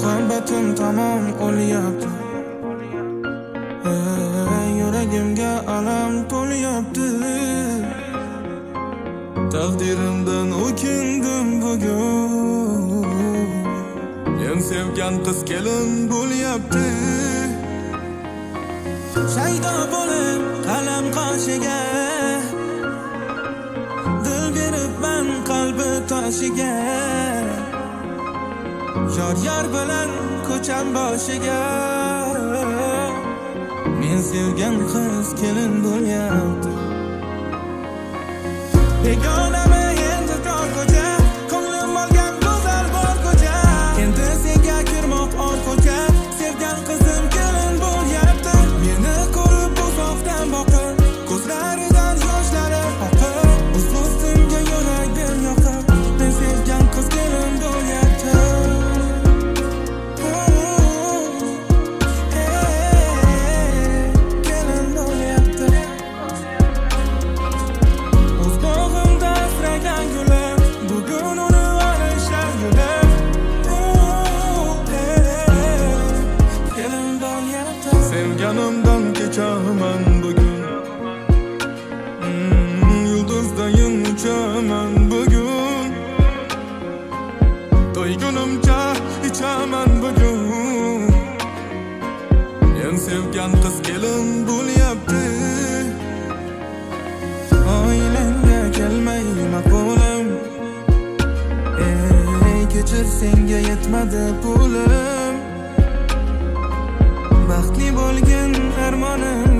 muhabbatim tamom o'lyapti. Yuragimga alam to'lyapti. Taqdirimdan o'kindim bugun. Men sevgan qiz kelin bo'lyapti. Shaydo bo'lib qalam qoshiga, dil beribman qalbi toshiga. Yor bilan ko'cham boshiga. Men sevgan qiz kelin bo'lyapti. Begonami endi tor ko'cha, ko'nglim olgan go'zal bor ko'cha. Endi senga kirmoq or ko'cha, sevgan qizim kelin bo'lyapti. Meni ko'rib uzoqdan boqib, ko'zlaridan yoshlari oqib, ust-ustimga yurak ber yoqib, men sevgan qiz kelin bo'lyapti. Kelin bo'lyapti. O'z bog'imda asragan gulim, bugun uni olishar gulim. Kelin bo'lyapti. Sevganimdan kechaman bugun. Yulduzdayin uchaman bugun. To'ygunimcha ichaman bugun. Men sevgan qiz kelin bo'lyapti. Oilangga kelmay maqolim. Kechir senga yetmadi pulim. Baxtli bo'lgin armonim